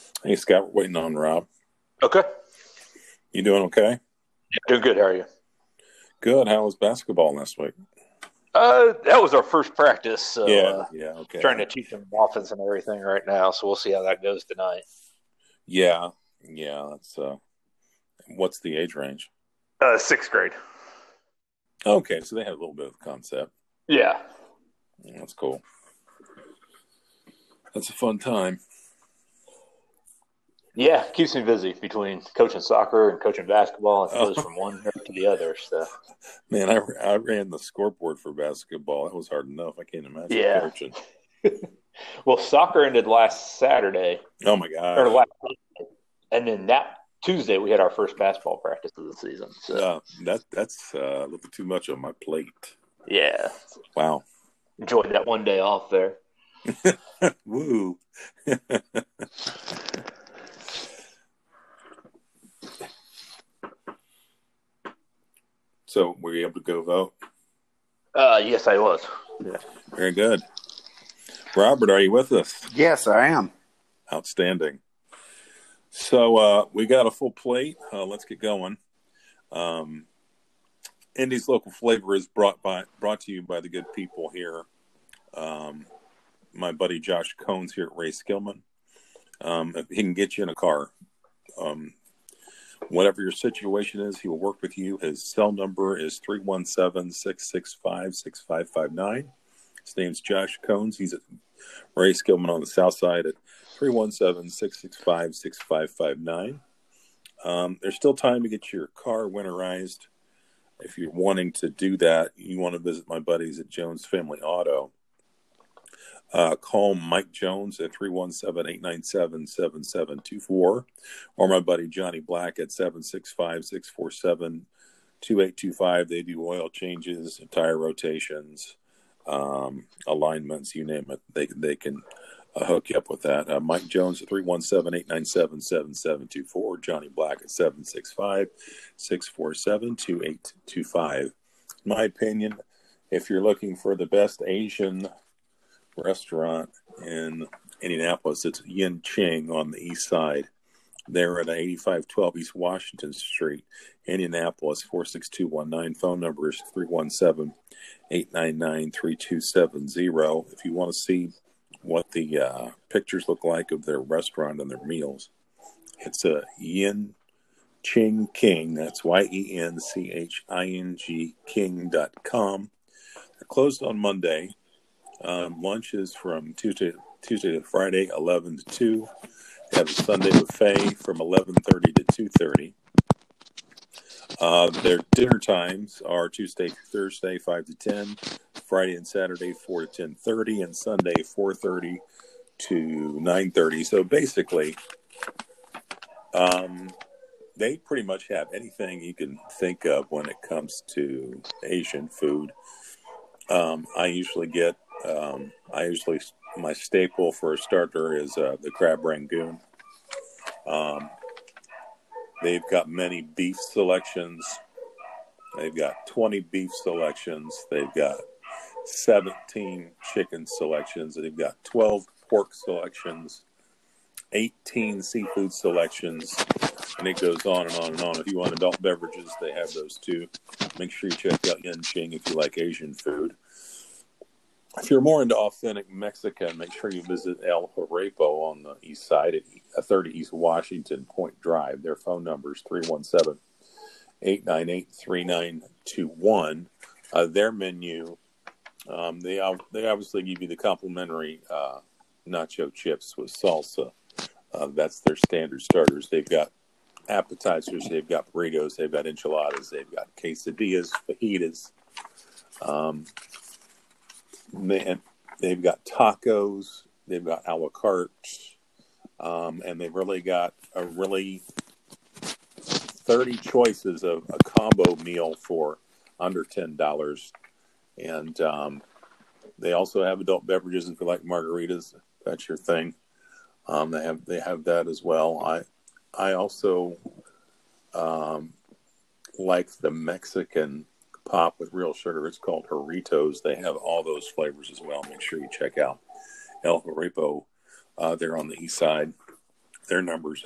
Hey, Scott, we're waiting on Rob. Okay. You doing okay? Doing good. How are you? Good. How was basketball last week? That was our first practice, so Yeah, trying okay. to teach them offense and everything right now. So we'll see how that goes tonight. Yeah, yeah. That's what's the age range? Sixth grade. Okay, so they have a little bit of concept. Yeah. That's cool. That's a fun time. Yeah, keeps me busy between coaching soccer and coaching basketball. It goes Oh from one to the other. So man, I ran the scoreboard for basketball. That was hard enough. I can't imagine yeah. coaching. Well, soccer ended last Saturday Oh my or gosh. last, and then that Tuesday we had our first basketball practice of the season. So That's a little too much on my plate. yeah, Wow. enjoyed that one day off there. Woo. So were you able to go vote? Yes, I was. Yeah. Very good. Robert, are you with us? Yes, I am. Outstanding. So we got a full plate. Let's get going. Um, Indy's local flavor is brought to you by the good people here. My buddy Josh Cones here at Ray Skillman. If he can get you in a car. Whatever your situation is, he will work with you. His cell number is 317-665-6559. His name's Josh Cones. He's at Ray Skillman on the south side at 317-665-6559. There's still time to get your car winterized. If you're wanting to do that, you want to visit my buddies at Jones Family Auto. Call Mike Jones at 317-897-7724 or my buddy Johnny Black at 765-647-2825. They do oil changes, tire rotations, alignments, you name it. They can hook you up with that. Mike Jones at 317-897-7724. Johnny Black at 765-647-2825. In my opinion, if you're looking for the best Asian restaurant in Indianapolis, it's Yin Ching on the east side. They're at 8512 East Washington Street, Indianapolis, 46219. Phone number is 317-899-3270. If you want to see what the pictures look like of their restaurant and their meals, it's a Yin Ching King. That's YENCHING King.com. They're closed on Monday. Lunch is from Tuesday to Friday, 11 to 2. They have a Sunday buffet from 11:30 to 2:30. Their dinner times are Tuesday through Thursday, 5 to 10, Friday and Saturday, 4 to 10:30, and Sunday, 4:30 to 9:30. So basically, they pretty much have anything you can think of when it comes to Asian food. My staple for a starter is the crab rangoon. They've got many beef selections. They've got 20 beef selections. They've got 17 chicken selections. They've got 12 pork selections, 18 seafood selections, and it goes on and on and on. If you want adult beverages, they have those too. Make sure you check out Yin Ching if you like Asian food. If you're more into authentic Mexican, make sure you visit El Horepo on the east side at 30 East Washington Point Drive. Their phone number is 317-898-3921. Their menu, they obviously give you the complimentary nacho chips with salsa. That's their standard starters. They've got appetizers, they've got burritos, they've got enchiladas, they've got quesadillas, fajitas. They've got tacos, they've got a la carte, and they've really got 30 choices of a combo meal for under $10. And they also have adult beverages if you like margaritas. That's your thing. They have that as well. I also like the Mexican pop with real sugar. It's called Jarritos. They have all those flavors as well. Make sure you check out El Jarripo. They're on the east side. Their number's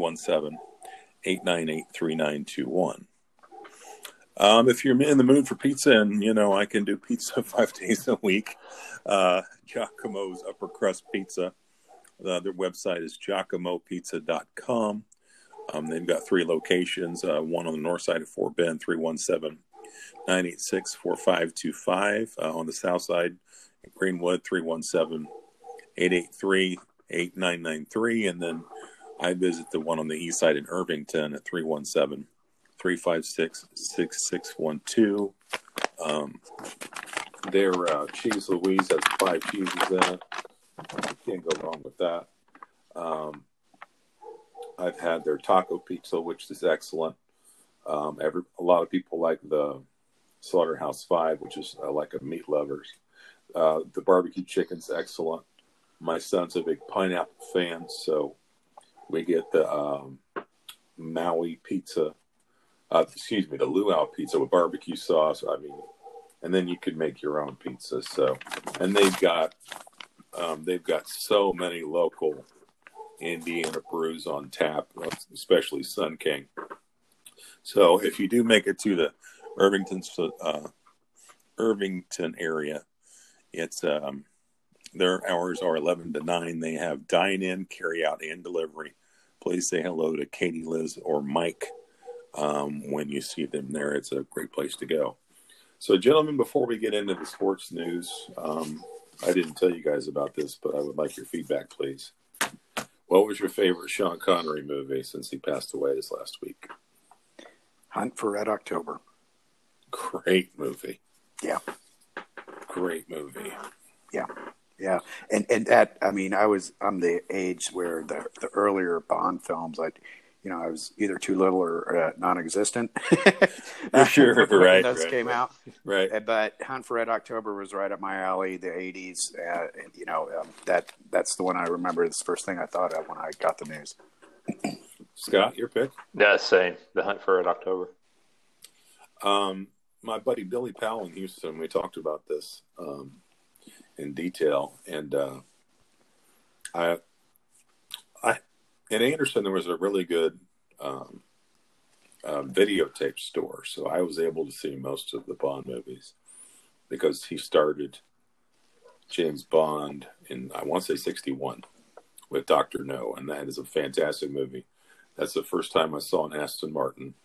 317-898-3921. If you're in the mood for pizza, and I can do pizza 5 days a week, Giacomo's Upper Crust Pizza. Their website is giacomopizza.com. They've got 3 locations, one on the north side of Fort Bend, 317-986-4525. On the south side, Greenwood, 317-883-8993. And then I visit the one on the east side in Irvington at 317-356-6612. Their Cheese Louise has 5 cheeses in it. Can't go wrong with that. I've had their taco pizza, which is excellent. A lot of people like the Slaughterhouse 5, which is like a meat lovers. The barbecue chicken's excellent. My son's a big pineapple fan, so we get the Maui pizza. The luau pizza with barbecue sauce. And then you could make your own pizza. So, and they've got so many local Indiana brews on tap, especially Sun King. So if you do make it to the Irvington area, it's their hours are 11 to 9. They have dine-in, carry-out, and delivery. Please say hello to Katie, Liz, or Mike when you see them there. It's a great place to go. So, gentlemen, before we get into the sports news, I didn't tell you guys about this, but I would like your feedback, please. What was your favorite Sean Connery movie since he passed away this last week? Hunt for Red October. Great movie. Yeah. Great movie. Yeah. Yeah. And that, I'm the age where the earlier Bond films, I was either too little or non-existent. Sure, when those came out. Right. But Hunt for Red October was right up my alley, the 80s. That's the one I remember. It's the first thing I thought of when I got the news. Scott, your pick? Yeah, same. The Hunt for Red October. My buddy Billy Powell in Houston, we talked about this in detail. And in Anderson, there was a really good videotape store. So I was able to see most of the Bond movies because he started James Bond in, I want to say 1961 with Dr. No. And that is a fantastic movie. That's the first time I saw an Aston Martin.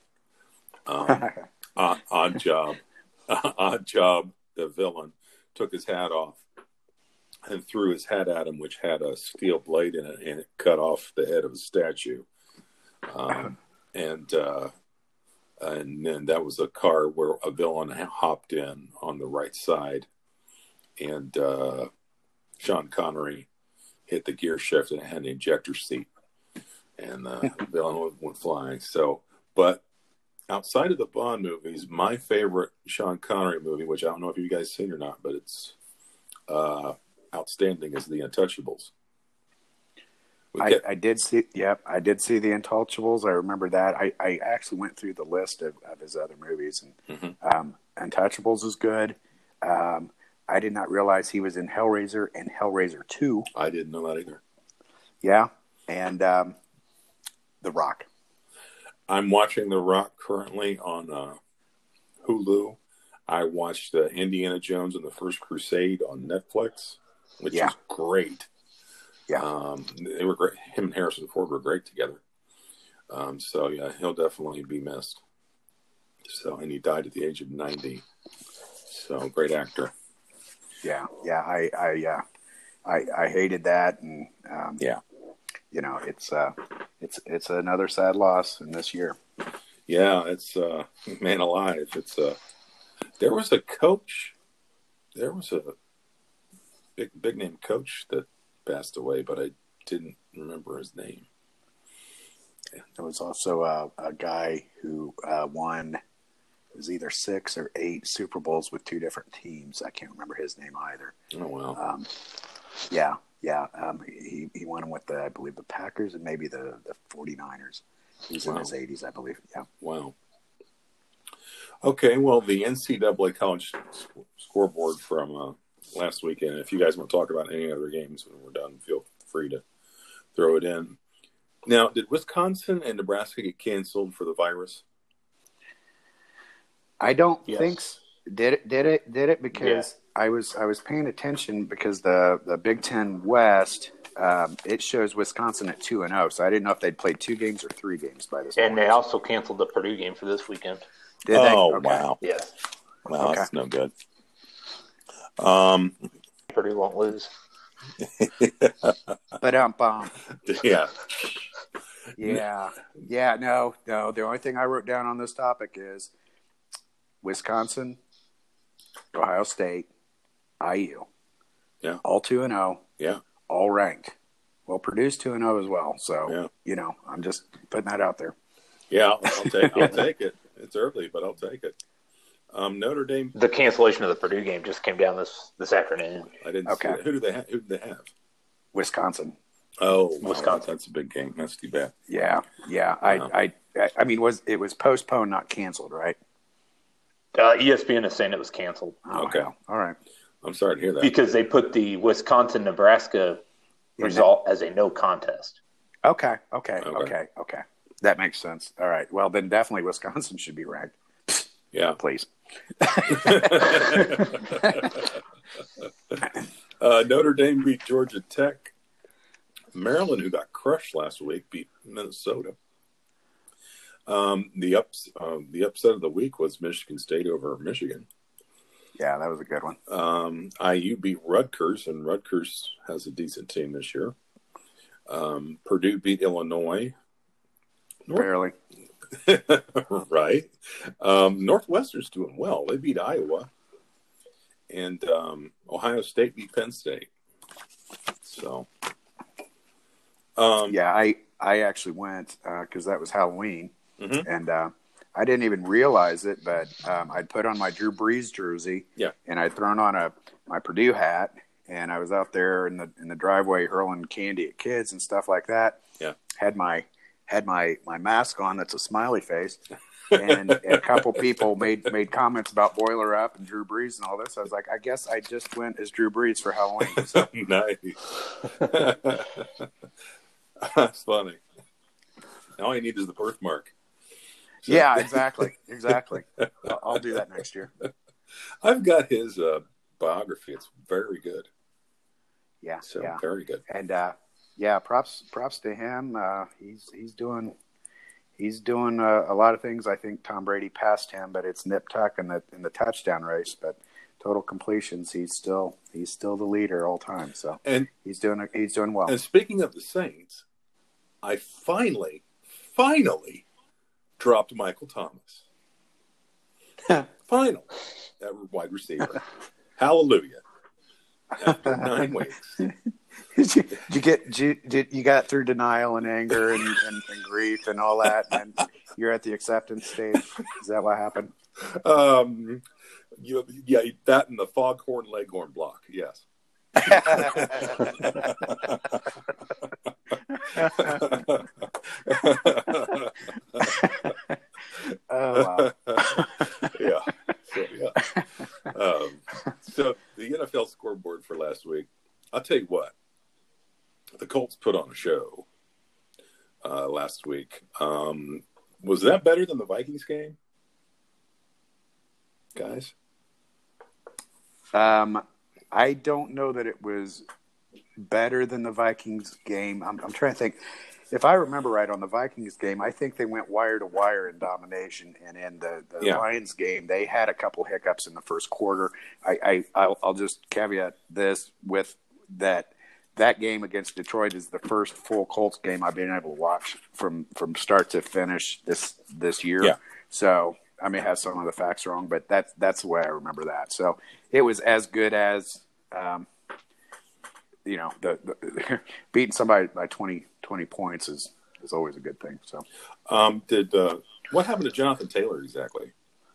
Odd Job, the villain, took his hat off and threw his hat at him, which had a steel blade in it, and it cut off the head of a statue. And then that was a car where a villain hopped in on the right side, and Sean Connery hit the gear shift and it had an ejector seat, and the villain went flying. So, but outside of the Bond movies, my favorite Sean Connery movie, which I don't know if you guys seen or not, but it's outstanding, is The Untouchables. I did see The Untouchables. I remember that. I actually went through the list of his other movies, and Untouchables is good. I did not realize he was in Hellraiser and Hellraiser 2. I didn't know that either. Yeah, and The Rock. I'm watching The Rock currently on Hulu. I watched Indiana Jones and the First Crusade on Netflix, which is great. Yeah, they were great. Him and Harrison Ford were great together. So yeah, he'll definitely be missed. So, and he died at the age of 90. So great actor. Yeah. I hated that, and it's another sad loss in this year. Yeah, it's man alive. It's there was a coach. There was a big name coach that passed away, but I didn't remember his name. There was also a guy who won, it was either 6 or 8 Super Bowls with 2 different teams. I can't remember his name either. Oh, wow. He won them with, I believe, the Packers and maybe the 49ers. He's in his 80s, I believe. Yeah. Wow. Okay, well, the NCAA college scoreboard from last weekend, if you guys want to talk about any other games when we're done, feel free to throw it in. Now, did Wisconsin and Nebraska get canceled for the virus? I don't think so. Did it? Because I was paying attention because the Big Ten West it shows Wisconsin at 2-0, so I didn't know if they'd played 2 games or 3 games by this point. And they also canceled the Purdue game for this weekend. Did they? Okay. Wow. Yes. Wow, that's no good. Purdue won't lose. But Yeah. Yeah. No. The only thing I wrote down on this topic is Wisconsin, Ohio State, IU. Yeah. All 2-0. Yeah. All ranked. Well, Purdue's 2-0 as well. So, I'm just putting that out there. Yeah, I'll take it. It's early, but I'll take it. Notre Dame. The cancellation of the Purdue game just came down this afternoon. I didn't see that. Who do they have? Wisconsin. Oh, wow, Wisconsin. That's a big game. That's too bad. Yeah. I mean, it was postponed, not canceled, right? ESPN is saying it was canceled. Oh, okay. All right. I'm sorry to hear that. Because they put the Wisconsin-Nebraska result as a no contest. Okay. That makes sense. All right. Well, then definitely Wisconsin should be ranked. Yeah. Please. Notre Dame beat Georgia Tech. Maryland, who got crushed last week, beat Minnesota. The upset of the week was Michigan State over Michigan. Yeah, that was a good one. IU beat Rutgers, and Rutgers has a decent team this year. Purdue beat Illinois. Barely. Right. Northwestern's doing well. They beat Iowa. And Ohio State beat Penn State. So. I actually went because that was Halloween. Mm-hmm. And I didn't even realize it, but I'd put on my Drew Brees jersey. Yeah. And I'd thrown on my Purdue hat. And I was out there in the driveway hurling candy at kids and stuff like that. Yeah. Had my mask on that's a smiley face, and a couple people made comments about Boiler Up and Drew Brees and all this. I was like, I guess I just went as Drew Brees for Halloween. So. Nice. That's funny. All you need is the birthmark. So. Yeah, exactly. I'll do that next year. I've got his biography. It's very good. Yeah. So very good. And props to him. He's doing a lot of things. I think Tom Brady passed him, but it's nip tuck in the touchdown race. But total completions, he's still the leader all time. So and he's doing well. And speaking of the Saints, I finally dropped Michael Thomas. Final at wide receiver. Hallelujah. After 9 weeks. You got through denial and anger and grief and all that, and you're at the acceptance stage. Is that what happened? That and the foghorn leghorn block. Yes. Oh wow. Yeah. So the NFL scoreboard for last week. I'll tell you what. The Colts put on a show last week. Was that better than the Vikings game, guys? I don't know that it was better than the Vikings game. I'm trying to think. If I remember right, on the Vikings game, I think they went wire to wire in domination, and in the Lions game, they had a couple hiccups in the first quarter. I'll just caveat this with that game against Detroit is the first full Colts game I've been able to watch from start to finish this year. Yeah. So I may have some of the facts wrong, but that's the way I remember that. So it was as good as the beating somebody by 20 points is always a good thing. So what happened to Jonathan Taylor exactly?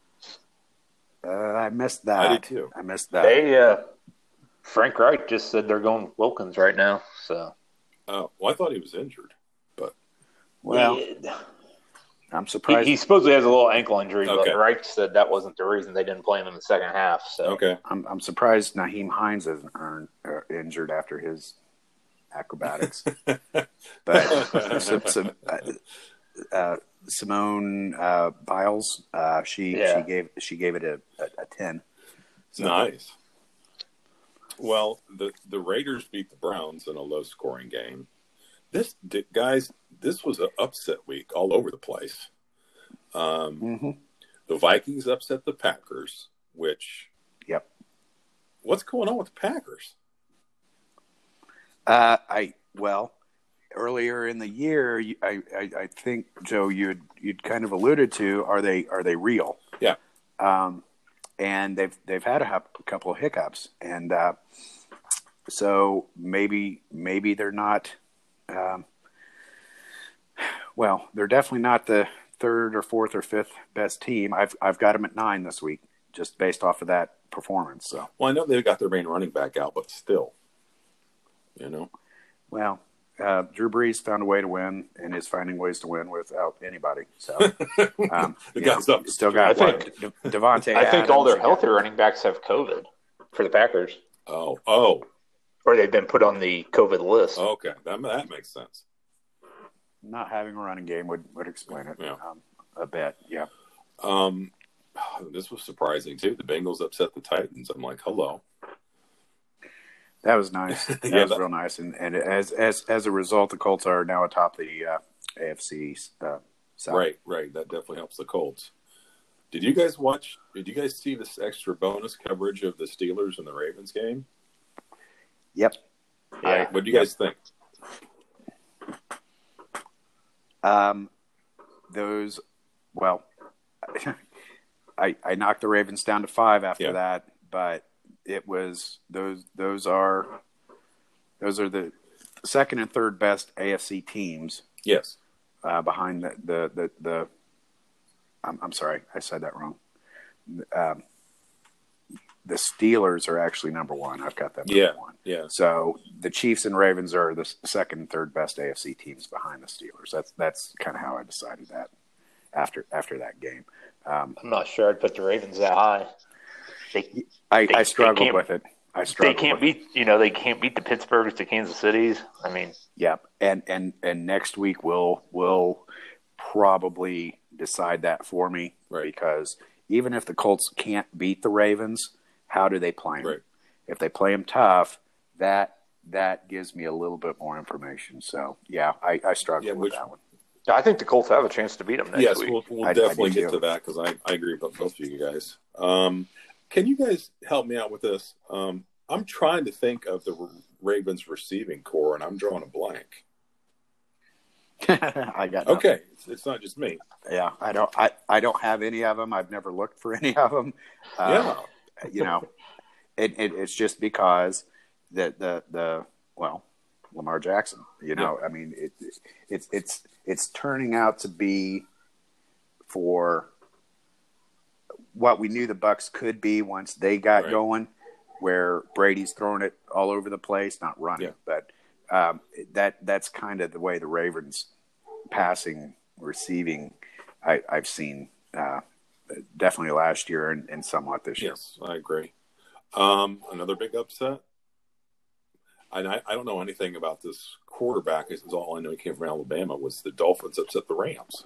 I missed that. I did too. I missed that. Frank Reich just said they're going Wilkins right now. So, well, I thought he was injured, but I'm surprised. He supposedly has a little ankle injury, Okay. but Reich said that wasn't the reason they didn't play him in the second half. So, okay, I'm surprised Nyheim Hines isn't injured after his acrobatics. But Simone Biles, she gave it a 10. So. Nice. Well, the Raiders beat the Browns in a low-scoring game. This was an upset week all over the place. The Vikings upset the Packers, which... Yep. What's going on with the Packers? Earlier in the year, I think, Joe, you'd kind of alluded to, are they real? Yeah. And they've had a couple of hiccups, and so maybe they're not. They're definitely not the third or fourth or fifth best team. I've got them at 9 this week, just based off of that performance. So, well, I know they've got their main running back out, but still, Well, Drew Brees found a way to win, and is finding ways to win without anybody. So, still got Devontae. I think all their healthy running backs have COVID for the Packers. Oh, or they've been put on the COVID list. Okay, that makes sense. Not having a running game would explain it. Yeah. A bit. Yeah. This was surprising too. The Bengals upset the Titans. I'm like, hello. That was nice. That was real nice. And as a result, the Colts are now atop the AFC South. Right. That definitely helps the Colts. Did you guys see this extra bonus coverage of the Steelers and the Ravens game? Yep. Yeah. What do you guys think? I knocked the Ravens down to 5 after that, but it was those are the second and third best AFC teams. Yes. Behind the I'm sorry, I said that wrong. The Steelers are actually number 1. I've got them number 1. Yeah. So the Chiefs and Ravens are the second and third best AFC teams behind the Steelers. That's kind of how I decided that after that game. I'm not sure I'd put the Ravens that high. I struggled with it. They can't beat the Pittsburghs, the Kansas Cities. I mean, yeah, and next week will probably decide that for me, right? Because even if the Colts can't beat the Ravens, how do they play them? Right. If they play them tough, that gives me a little bit more information. So yeah, I struggled with that one. I think the Colts have a chance to beat them next week. Yes, we'll definitely get to that because I agree with both of you guys. Can you guys help me out with this? I'm trying to think of the Ravens receiving core, and I'm drawing a blank. I got nothing. Okay. It's not just me. Yeah, I don't have any of them. I've never looked for any of them. It's just because Lamar Jackson. I mean, it's turning out to be for what we knew the Bucs could be once they got going, where Brady's throwing it all over the place, not running, but that's kind of the way the Ravens passing, receiving, I've seen definitely last year and somewhat this year. Yes, I agree. Another big upset. I don't know anything about this quarterback. This is all I know. He came from Alabama. Was the Dolphins upset the Rams?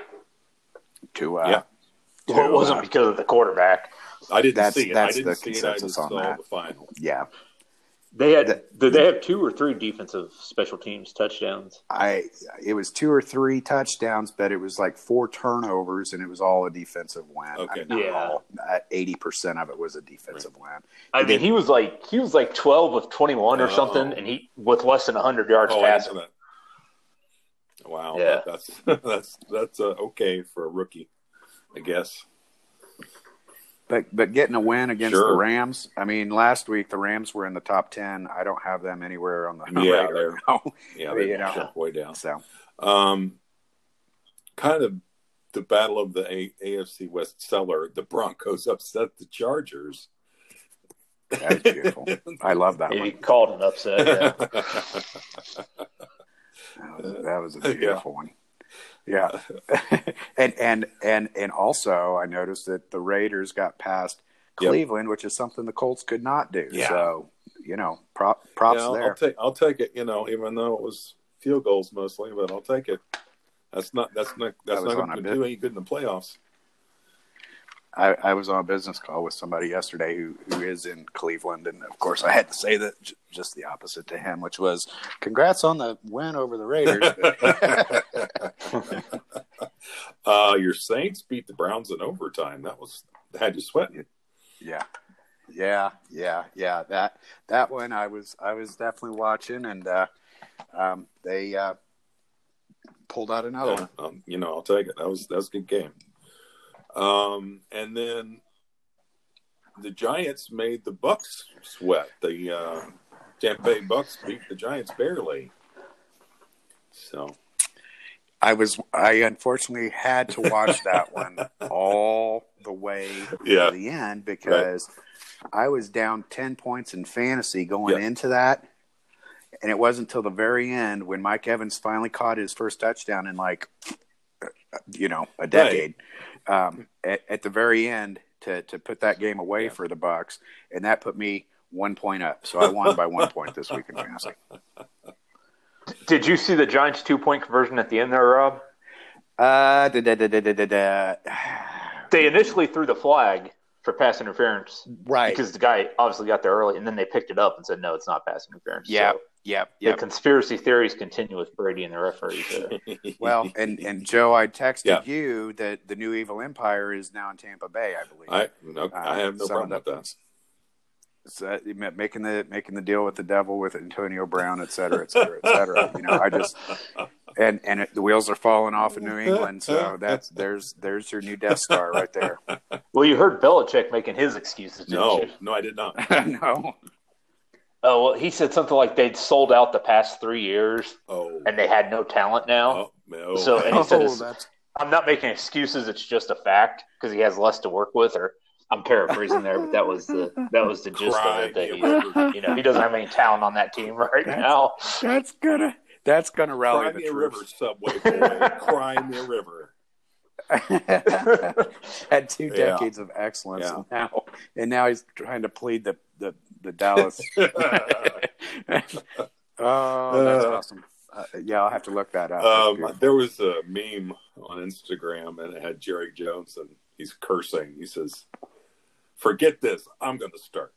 Well, it wasn't because of the quarterback. I didn't see it. That's I didn't the see it. I consensus just on saw that. the final. Yeah. Did they have 2 or 3 defensive special teams touchdowns? It was 2 or 3 touchdowns, but it was like 4 turnovers, and it was all a defensive win. Okay. 80% of it was a defensive win. I mean, he was like 12 of 21 or something, and he with less than 100 yards passing. Wow. Yeah. That's okay for a rookie, I guess. But getting a win against the Rams, I mean, last week the Rams were in the top 10. I don't have them anywhere on the radar now. Yeah, they're way down. So, kind of the battle of the AFC West cellar. The Broncos upset the Chargers. That's beautiful. I love that one. He called an upset. Yeah. That was a beautiful one. Yeah. and also I noticed that the Raiders got past Cleveland, which is something the Colts could not do. Yeah. So props there. I'll take it. Even though it was field goals mostly, but I'll take it. That's not going to do any good in the playoffs. I was on a business call with somebody yesterday who is in Cleveland, and of course I had to say that just the opposite to him, which was, "Congrats on the win over the Raiders." Your Saints beat the Browns in overtime. That had you sweating. Yeah. That one I was definitely watching, and they pulled out another one. I'll take it. That was a good game. And then the Giants made the Bucks sweat. The Tampa Bay Bucks beat the Giants barely. So I unfortunately had to watch that one all the way to the end because I was down 10 points in fantasy going into that. And it wasn't until the very end when Mike Evans finally caught his first touchdown in a decade. At the very end to put that game away for the Bucks, and that put me 1 point up. So I won by 1 point this week in fantasy. Did you see the Giants 2-point conversion at the end there, Rob? They initially threw the flag for pass interference, right? Because the guy obviously got there early, and then they picked it up and said, "No, it's not pass interference." Yeah. So Yep. The conspiracy theories continue with Brady and the referees. Well, and Joe, I texted you that the new evil empire is now in Tampa Bay, I believe. I have no problem with that. So, making the deal with the devil with Antonio Brown, et cetera, et cetera, et cetera. I just the wheels are falling off in New England, so there's your new Death Star right there. Well, you heard Belichick making his excuses. No, I did not. No. Oh, well, he said something like they'd sold out the past 3 years, and they had no talent now. Oh, no. So, and he said, "I'm not making excuses; it's just a fact because he has less to work with." Or I'm paraphrasing there, but that was the gist of it. That he doesn't have any talent on that team right now. That's gonna rally the troops. River, Subway boy. Cry me a river. Had 2 decades of excellence, and now he's trying to plead the Dallas. That's awesome. I'll have to look that up. There was a meme on Instagram, and it had Jerry Jones, and he's cursing. He says, "Forget this. I'm going to start."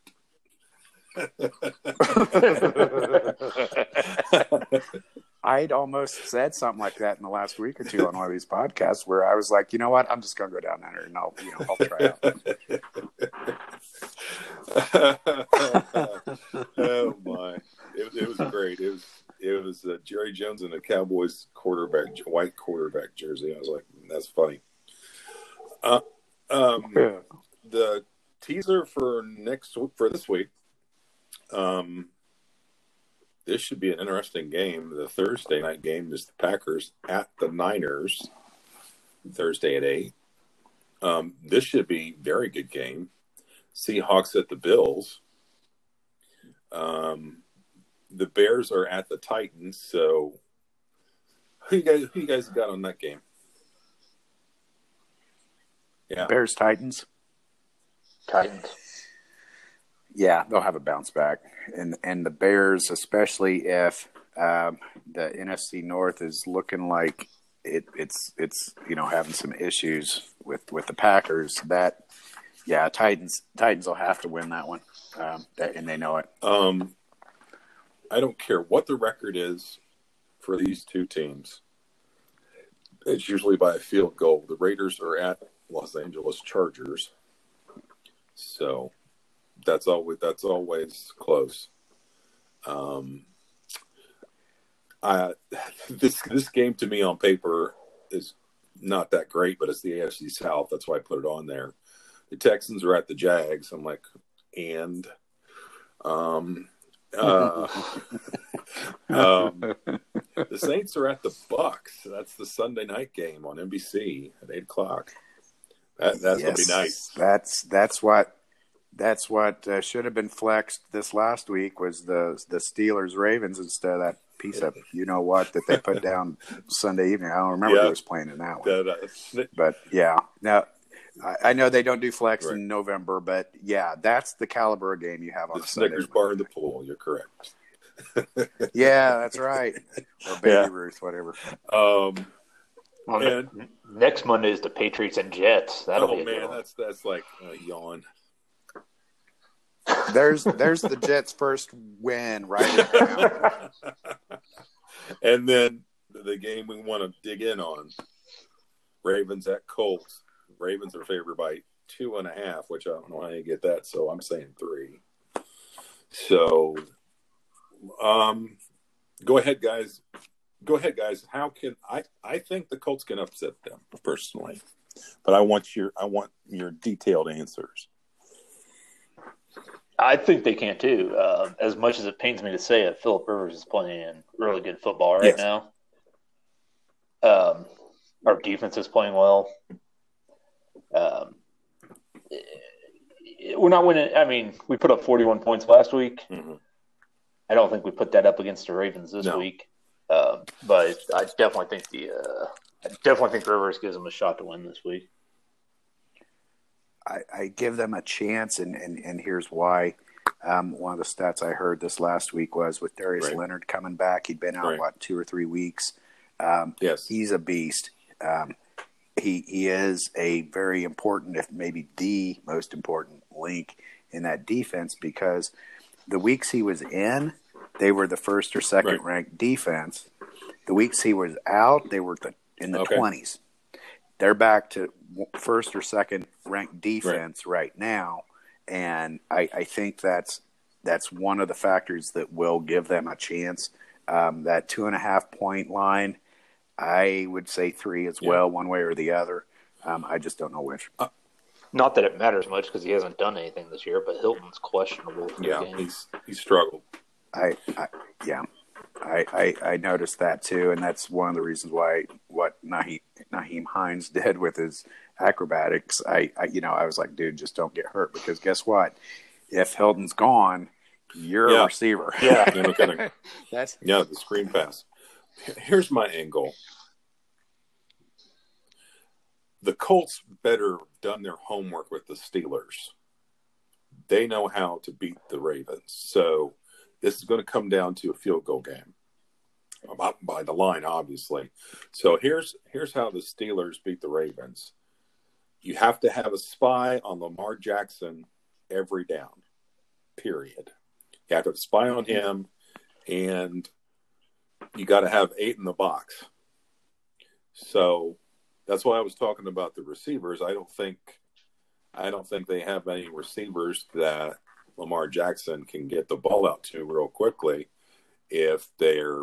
I'd almost said something like that in the last week or two on one of these podcasts where I was like, you know what? I'm just going to go down there and I'll try out. Oh my! It was great. It was Jerry Jones in a Cowboys white quarterback jersey. I was like, that's funny. The teaser for this week. This should be an interesting game. The Thursday night game is the Packers at the Niners, Thursday at 8. This should be a very good game. Seahawks at the Bills. The Bears are at the Titans. So, who you guys got on that game? Yeah, Bears Titans. Yeah, they'll have a bounce back, and the Bears, especially if the NFC North is looking like it's having some issues with the Packers. Titans will have to win that one, and they know it. I don't care what the record is for these two teams. It's usually by a field goal. The Raiders are at Los Angeles Chargers, so. That's always close. This game to me on paper is not that great, but it's the AFC South. That's why I put it on there. The Texans are at the Jags. I'm like, and the Saints are at the Bucks. That's the Sunday night game on NBC at 8:00. That's gonna be nice. That's what should have been flexed this last week was the Steelers Ravens instead of that piece of that they put down Sunday evening. I don't remember who was playing in that one. But yeah, now I know they don't do flex Right. in November, but yeah, that's the caliber of game you have on The a Sunday. Snickers bar in the pool. You're correct. Yeah, that's right. Or Baby Yeah. Ruth, whatever. And Next Monday is the Patriots and Jets. That'll be a good one. that's like a yawn. There's the Jets' first win right now. And then the game we want to dig in on, Ravens at Colts. Ravens are favored by 2.5, which I don't know how you get that, so I'm saying 3. So, go ahead, guys. How can I think the Colts can upset them personally, but I want your detailed answers. I think they can too. As much as it pains me to say it, Phillip Rivers is playing really good football right now. Our defense is playing well. We're not winning. I mean, we put up 41 points last week. Mm-hmm. I don't think we put that up against the Ravens this week. But I definitely think Rivers gives them a shot to win this week. I give them a chance, and here's why. One of the stats I heard this last week was with Darius Leonard coming back. He'd been out, 2 or 3 weeks. Yes. He's a beast. He is a very important, if maybe the most important link in that defense, because the weeks he was in, they were the first or second ranked defense. The weeks he was out, they were in the 20s. They're back to first or second ranked defense right now, and I think that's one of the factors that will give them a chance. That 2.5 point line, I would say 3 as well, one way or the other. I just don't know which. Not that it matters much because he hasn't done anything this year, but Hilton's questionable for the game. He's struggled. I noticed that too, and that's one of the reasons why what Nyheim Hines did with his acrobatics. I was like, dude, just don't get hurt, because guess what? If Hilton's gone, you're a receiver. Yeah, no kidding. The screen pass. Here's my angle. The Colts better done their homework with the Steelers. They know how to beat the Ravens. So this is going to come down to a field goal game by the line, obviously. So here's how the Steelers beat the Ravens. You have to have a spy on Lamar Jackson every down, period. You have to have a spy on him, and you got to have 8 in the box. So that's why I was talking about the receivers. I don't think they have any receivers that Lamar Jackson can get the ball out to real quickly if they're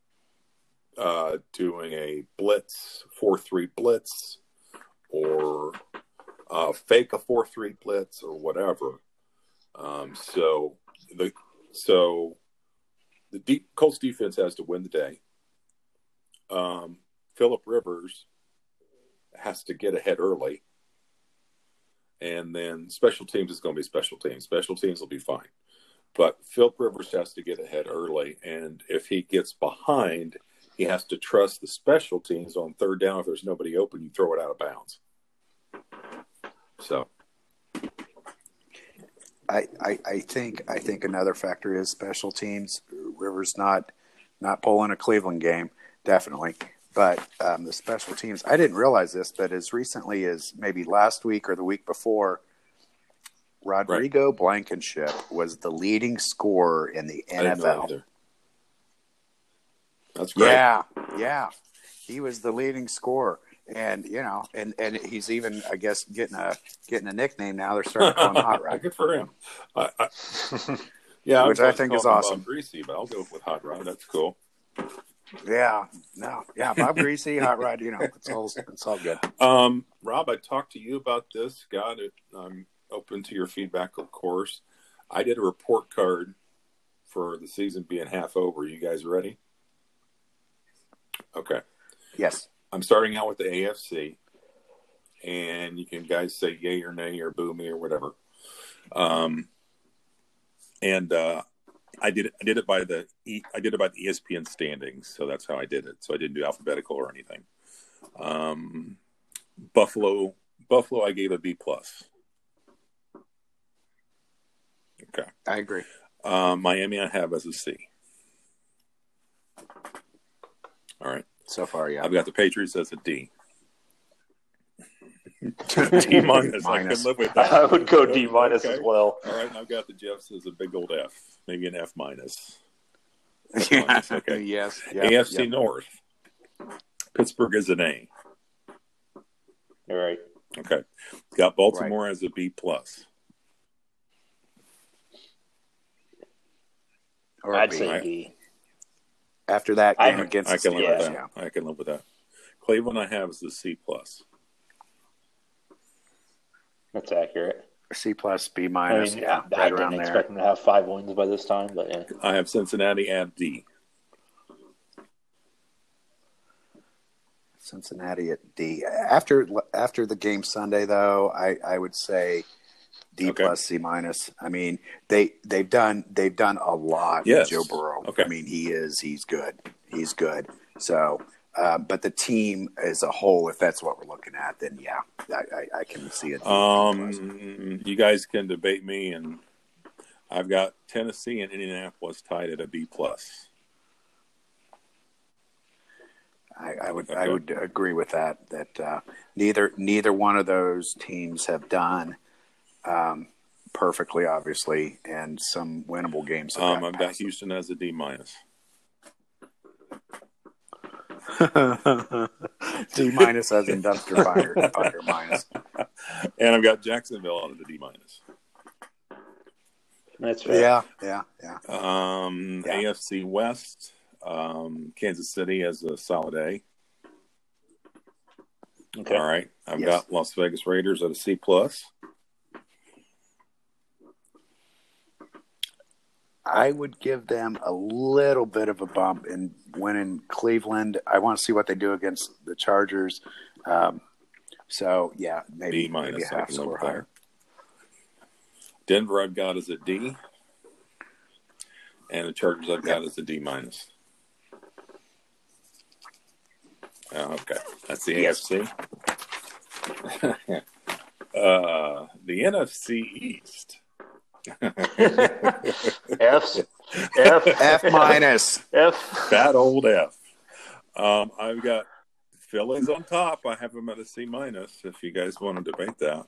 doing a blitz, 4-3 blitz, or fake a 4-3 blitz or whatever. So the Colts defense has to win the day. Phillip Rivers has to get ahead early. And then special teams is going to be special teams. Special teams will be fine. But Phillip Rivers has to get ahead early. And if he gets behind, he has to trust the special teams on third down. If there's nobody open, you throw it out of bounds. So I think another factor is special teams. Rivers not pulling a Cleveland game, definitely. But the special teams, I didn't realize this, but as recently as maybe last week or the week before, Rodrigo Blankenship was the leading scorer in the NFL. I didn't know either. That's great. Yeah. He was the leading scorer. And and he's even, I guess, getting a nickname now. They're starting to call him Hot Rod. Good for him. Which I think is awesome. Bob Greasy, but I'll go with Hot Rod. That's cool. Bob Greasy, Hot Rod. It's all good. Rob, I talked to you about this. Scott, I'm open to your feedback, of course. I did a report card for the season being half over. You guys ready? Okay. Yes. I'm starting out with the AFC, and you can guys say yay or nay or boo me or whatever. I did it by the ESPN standings, so that's how I did it. So I didn't do alphabetical or anything. Buffalo Buffalo, I gave a B plus. Okay. I agree. Miami, I have as a C. All right. So far, yeah. I've got the Patriots as a D. D minus. I can live with that. I would go D minus as well. All right. And I've got the Jets as a big old F, maybe an F minus. Yeah. Okay. Yes. AFC North. Pittsburgh is an A. All right. Okay. Got Baltimore as a B plus. Or I'd B. say B. After that game against I can the live with Steelers, that. I can live with that. Cleveland, I have as a C plus. That's accurate. C plus, B I minus. mean, Yeah, I right didn't around there. expect them to have 5 wins by this time, but yeah. I have Cincinnati at D. Cincinnati at D. After the game Sunday, though, I would say D plus, C minus. I mean, they've done a lot with Joe Burrow. Okay. I mean, he's good. He's good. So, but the team as a whole, if that's what we're looking at, then yeah, I can see it. You guys can debate me, and I've got Tennessee and Indianapolis tied at a B plus. I would agree with that. That neither one of those teams have done perfectly, obviously, and some winnable games. I've got Houston as a D minus. D minus as in dumpster fire minus. And I've got Jacksonville out of the D minus. That's fair. Yeah. AFC West, Kansas City as a solid A. Okay. All right. I've got Las Vegas Raiders at a C plus. I would give them a little bit of a bump in winning Cleveland. I want to see what they do against the Chargers. So yeah, maybe a half score higher. Denver I've got as a D, and the Chargers I've got as a D minus. Okay, that's the AFC. The NFC East. F minus. F. Fat old F. I've got Phillies on top. I have them at a C minus. If you guys want to debate that.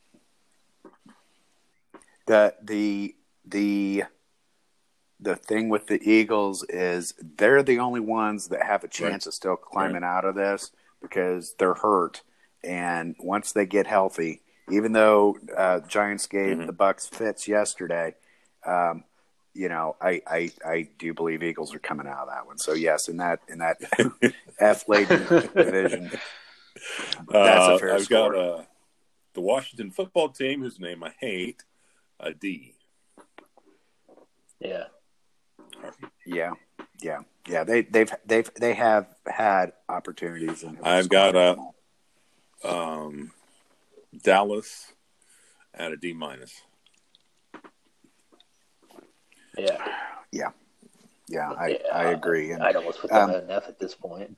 The thing with the Eagles is they're the only ones that have a chance of still climbing out of this because they're hurt, and once they get healthy, even though Giants gave the Bucs fits yesterday, I do believe Eagles are coming out of that one. So yes, in that F-laden division, that's a fair score. I've got the Washington football team, whose name I hate, a D. Yeah. They have had opportunities. And I've got Dallas at a D minus. Yeah. I agree. And I'd almost put them at an F at this point.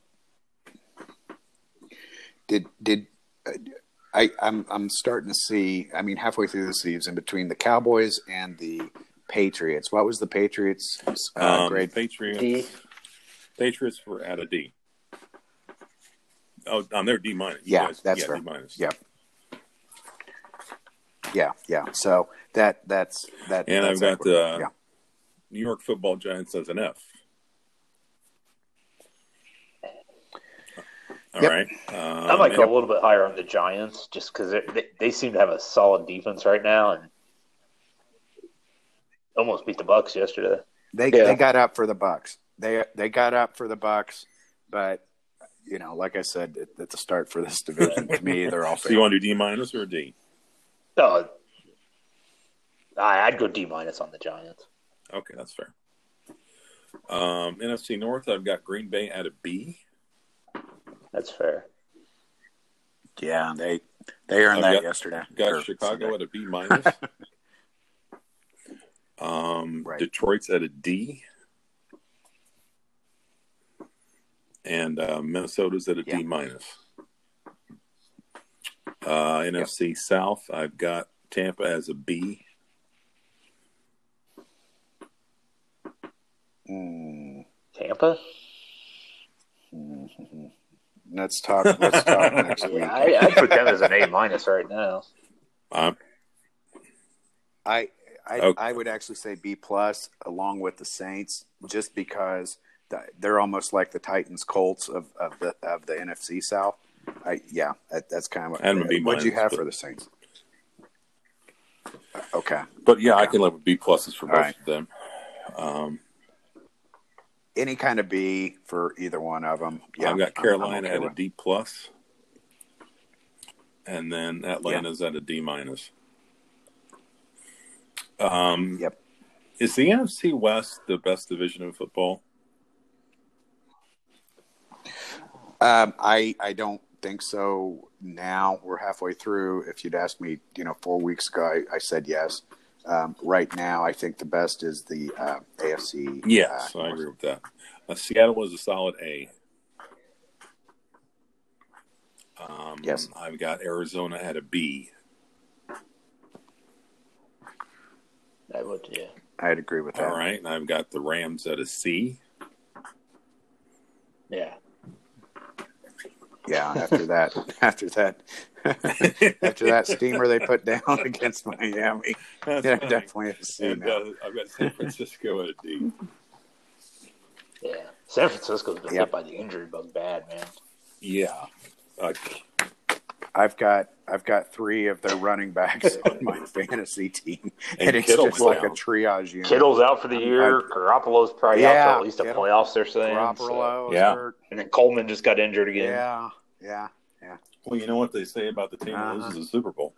I'm starting to see. I mean, halfway through the season, between the Cowboys and the Patriots, what was the Patriots' grade? Patriots were at a D. Oh, on their D minus. Yeah, that's fair. D minus. Yeah. So that's. And I've got the New York Football Giants as an F. All right. I might go a little bit higher on the Giants just because they seem to have a solid defense right now and almost beat the Bucs yesterday. They got up for the Bucs. They got up for the Bucs, but like I said at the start for this division, to me they're all. So you want to do D minus or a D? No, I'd go D minus on the Giants. Okay, that's fair. NFC North, I've got Green Bay at a B. That's fair. Yeah, they earned that yesterday. Got Chicago at a B minus. Detroit's at a D. And Minnesota's at a D minus. NFC South, I've got Tampa as a B. Tampa? Let's talk next week. I'd put them as an A- right now. I would actually say B+ along with the Saints, just because they're almost like the Titans Colts of the NFC South. That's kind of what you have for the Saints. Okay, but I can live with B+ for both of them. Any kind of B for either one of them. Yeah, I've got Carolina at a D+, and then Atlanta's at a D-. Yep. Is the NFC West the best division in football? I don't think so. Now we're halfway through. If you'd asked me, 4 weeks ago, I said yes. Right now, I think the best is the AFC. Yes, I agree with that. Seattle was a solid A. Yes. I've got Arizona at a B. I'd agree with that. All right, and I've got the Rams at a C. Yeah. Yeah, after that steamer they put down against Miami, definitely a C. And, I've got San Francisco at a D. Yeah, San Francisco's been hit by the injury bug bad, man. Yeah, I've got 3 of their running backs on my fantasy team, and it's Kittle's just like down. a triage unit. Kittle's out for the year. Garoppolo's probably out for at least the playoffs. They're saying. Garoppolo, hurt. And then Coleman just got injured again. Yeah. Well, you know what they say about the team that loses the Super Bowl.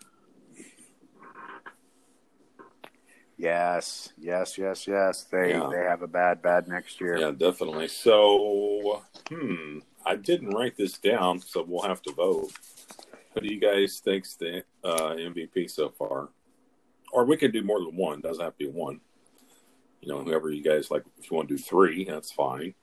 Yes. They have a bad next year. Yeah, definitely. So, I didn't write this down, so we'll have to vote. Who do you guys think's the MVP so far? Or we can do more than one. It doesn't have to be one. Whoever you guys like. If you want to do 3, that's fine.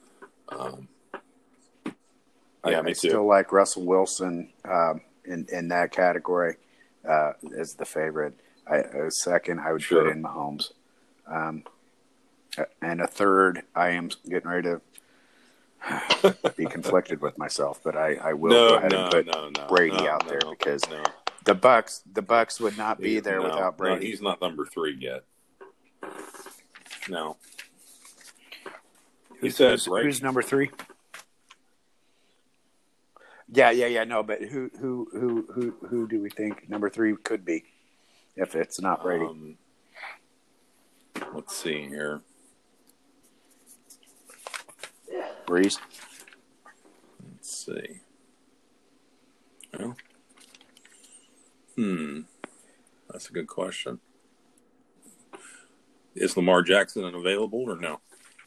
I still like Russell Wilson in that category as the favorite. Second, I would put in Mahomes. And a third, I am getting ready to be conflicted with myself, but I will go ahead and put Brady out there because the Bucks would not be there without Brady. No, he's not number 3 yet. No. Who's number 3? Yeah. No, but who do we think number 3 could be if it's not Brady? Let's see here. Breeze. Let's see. Well, that's a good question. Is Lamar Jackson unavailable or no?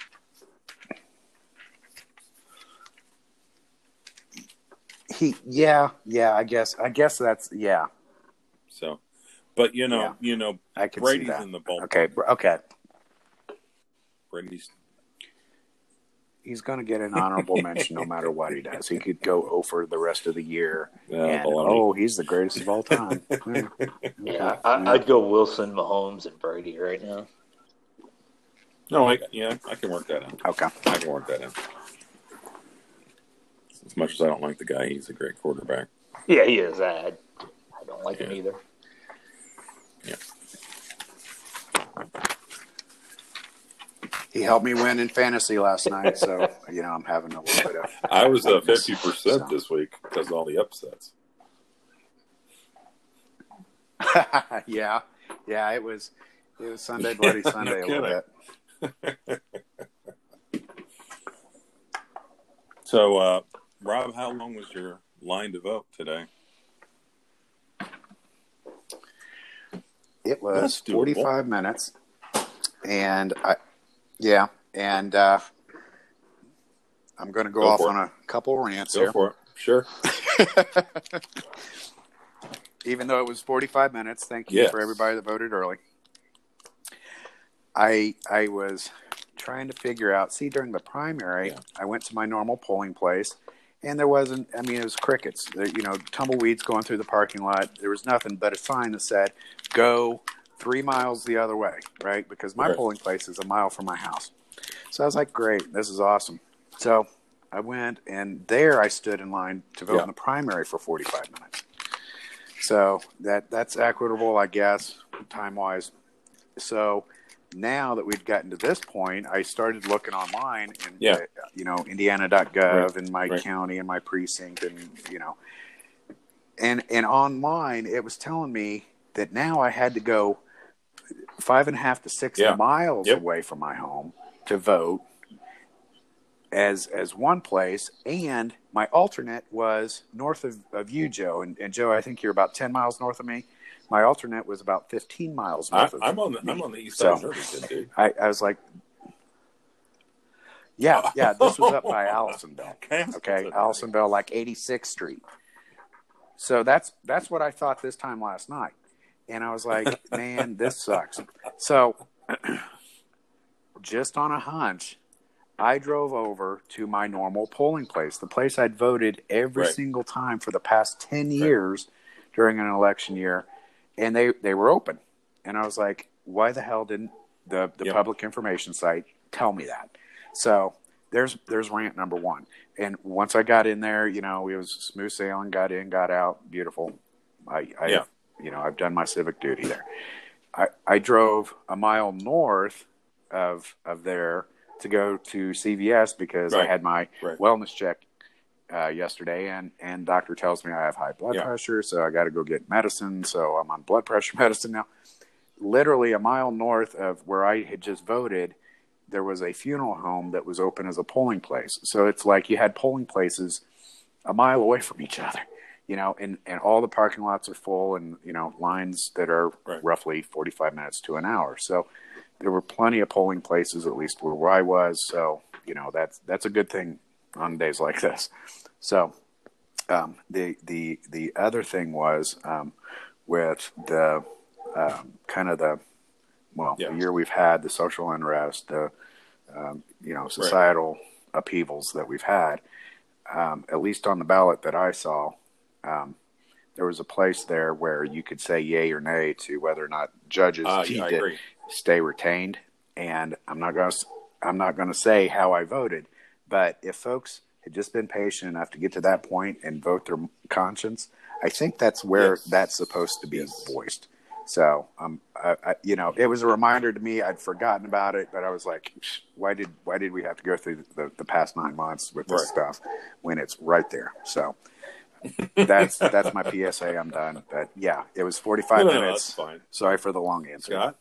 I guess that's So, but I can Brady's see that. in the ballpark. Okay. He's going to get an honorable mention no matter what he does. He could go over the rest of the year. He's the greatest of all time. I'd go Wilson, Mahomes, and Brady right now. No, I can work that out. Okay. I can work that out. As much as I don't like the guy, he's a great quarterback. Yeah, he is. I don't like him either. Yeah. He helped me win in fantasy last night, so I'm having a little bit of. I was 50% this week because of all the upsets. Yeah, it was Sunday Bloody Sunday a little bit. So, Rob, how long was your line to vote today? It was 45 minutes, and I'm going to go off on a couple rants here. Go for it. Sure. Even though it was 45 minutes, thank you for everybody that voted early. I was trying to figure out, during the primary, I went to my normal polling place, And there wasn't, I mean, it was crickets. There, tumbleweeds going through the parking lot. There was nothing but a sign that said, go 3 miles the other way, right? Because my polling place is a mile from my house. So I was like, great, this is awesome. So I went, and there I stood in line to vote in the primary for 45 minutes. So that's equitable, I guess, time-wise. So now that we've gotten to this point, I started looking online and, Indiana.gov and my county and my precinct and online it was telling me that now I had to go 5.5 to 6 miles away from my home to vote as one place. And my alternate was north of you, Joe. And Joe, I think you're about 10 miles north of me. My alternate was about 15 miles north of me. I'm on the east side of Irvington, dude. I was like, this was up by Allisonville. Okay, Allisonville, like 86th Street. So that's what I thought this time last night. And I was like, man, this sucks. So just on a hunch, I drove over to my normal polling place, the place I'd voted every single time for the past 10 years during an election year. And they were open. And I was like, why the hell didn't the public information site tell me that? So there's rant number one. And once I got in there, it was smooth sailing, got in, got out, beautiful. I've done my civic duty there. I drove a mile north of there to go to CVS because I had my wellness check yesterday, and doctor tells me I have high blood pressure, so I got to go get medicine. So I'm on blood pressure medicine now. Literally a mile north of where I had just voted, there was a funeral home that was open as a polling place. So it's like you had polling places a mile away from each other, and all the parking lots are full, and lines that are roughly 45 minutes to an hour. So there were plenty of polling places, at least where I was. So that's a good thing on days like this. So the other thing was with the the year we've had, the social unrest, the societal upheavals that we've had, at least on the ballot that I saw, there was a place there where you could say yay or nay to whether or not judges need to stay retained. And I'm not going to say how I voted, but if folks had just been patient enough to get to that point and vote their conscience, I think that's where that's supposed to be voiced. So, it was a reminder to me. I'd forgotten about it, but I was like, why did we have to go through the past 9 months with this stuff when it's right there? So that's my PSA. I'm done. But it was 45 minutes. That's fine. Sorry for the long answer. Scott?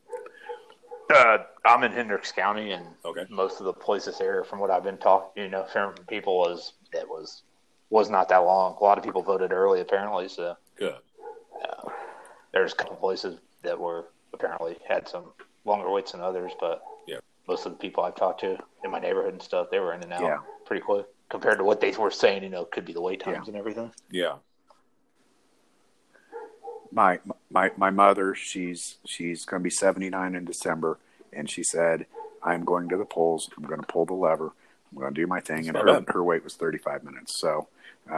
I'm in Hendricks County, and most of the places there, from what I've been hearing from people, was not that long. A lot of people voted early, apparently. So good. There's a couple places that apparently had some longer waits than others, but most of the people I've talked to in my neighborhood and stuff, they were in and out pretty quick compared to what they were saying. Could be the wait times and everything. Yeah. My mother, she's going to be 79 in December, and she said, I'm going to the polls. I'm going to pull the lever. I'm going to do my thing. And her wait was 35 minutes. So,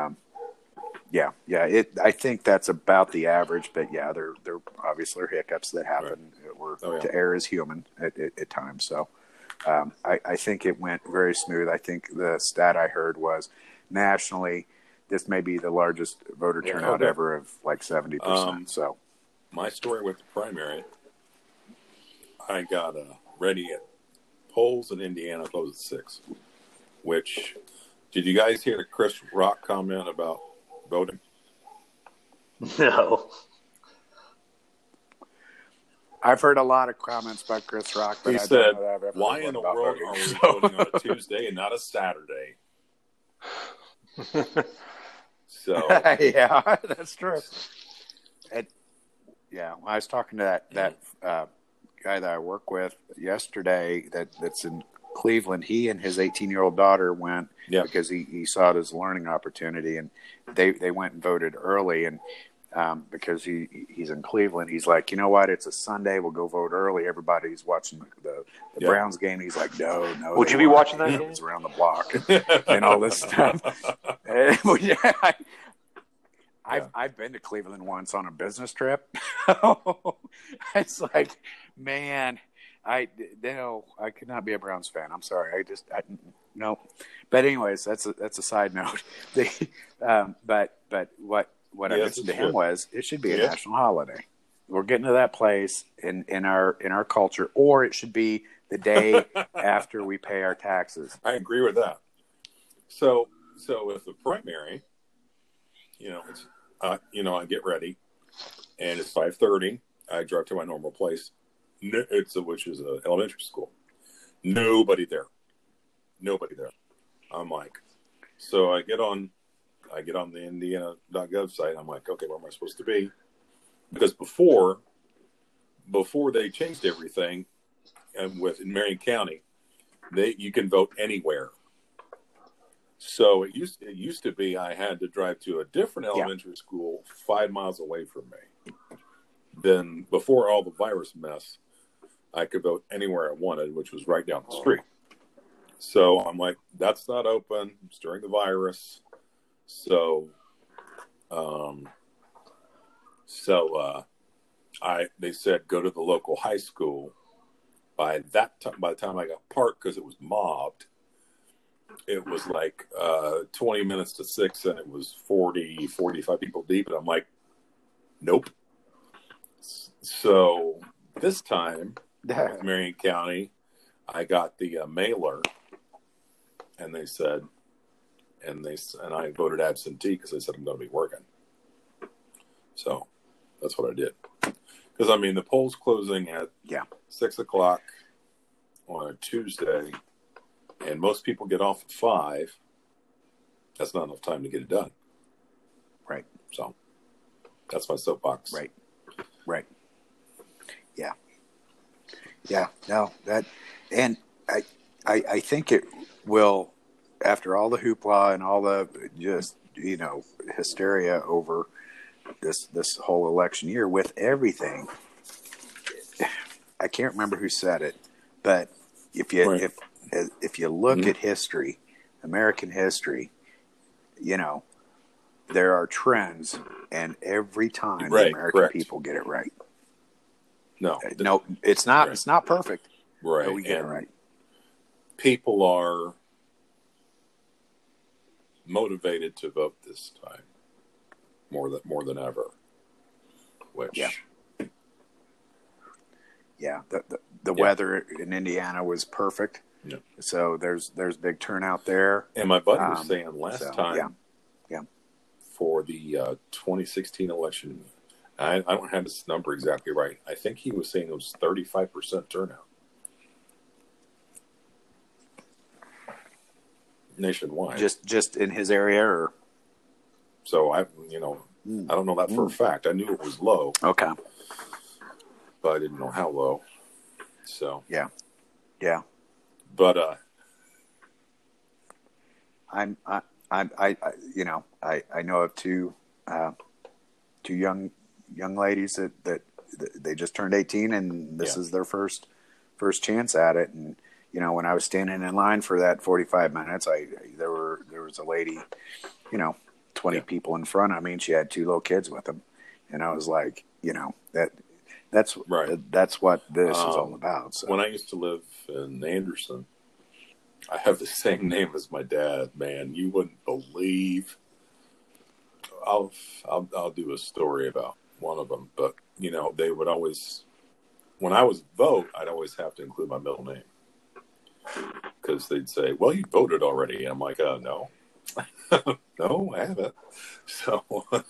I think that's about the average, but there obviously are hiccups that happen. To err is human at times. So, I think it went very smooth. I think the stat I heard was nationally, this may be the largest voter turnout ever of like 70%. So, my story with the primary, I got ready at polls in Indiana closed at 6. Which, did you guys hear the Chris Rock comment about voting? No. I've heard a lot of comments about Chris Rock, but he said, "Why in the world are we voting on a Tuesday and not a Saturday?" So yeah, that's true. I was talking to that guy that I work with yesterday. That's in Cleveland. He and his 18-year-old daughter went because he saw it as a learning opportunity, and they went and voted early. And because he's in Cleveland. He's like, you know what? It's a Sunday. We'll go vote early. Everybody's watching the Browns game. He's like, no. Would you be watching that game? It's around the block and all this stuff. I've been to Cleveland once on a business trip. It's like, man, I could not be a Browns fan. I'm sorry. No. But anyways, that's a side note. But what I mentioned to him was it should be a national holiday. We're getting to that place in our culture, or it should be the day after we pay our taxes. I agree with that. So with the primary, it's I get ready, and it's 5:30. I drive to my normal place, which is an elementary school. Nobody there. I'm like, so I get on the Indiana.gov site. I'm like, okay, where am I supposed to be? Because before they changed everything, and in Marion County, you can vote anywhere. So it used to be I had to drive to a different elementary school 5 miles away from me. Then before all the virus mess, I could vote anywhere I wanted, which was right down the street. So I'm like, that's not open. It's during the virus. So they said go to the local high school. By the time I got parked, because it was mobbed, it was like 20 minutes to 6, and it was 45 people deep. And I'm like, nope. So this time, with Marion County, I got the mailer, and they said, and I voted absentee because they said I'm going to be working. So that's what I did. Because the poll's closing at 6:00 on a Tuesday, and most people get off at 5. That's not enough time to get it done. Right. So that's my soapbox. Right. Yeah. Yeah. No, and I think it will, after all the hoopla and all the just hysteria over this whole election year with everything. I can't remember who said it, but if you look at history, American history, there are trends, and every time the American people get it right. No, it's not. Right. It's not perfect. Right, but we get it right. People are motivated to vote this time more than ever. Which, the weather in Indiana was perfect. Yeah. So there's big turnout there. And my buddy was saying last time, for the 2016 election, I don't have this number exactly right. I think he was saying it was 35% turnout nationwide. Just in his area, or so I don't know that for a fact. I knew it was low. Okay, but I didn't know how low. So yeah. But I know of two young ladies that they just turned 18, and this is their first chance at it. And when I was standing in line for that 45 minutes, there was a lady, 20 people in front of me, and she had 2 little kids with them, and I was like, that's right. That's what this is all about. So. When I used to live in Anderson, I have the same name as my dad. Man, you wouldn't believe. I'll do a story about one of them, but they would always, when I was vote, I'd always have to include my middle name because they'd say, "Well, you voted already," and I'm like, "No, no, I haven't." So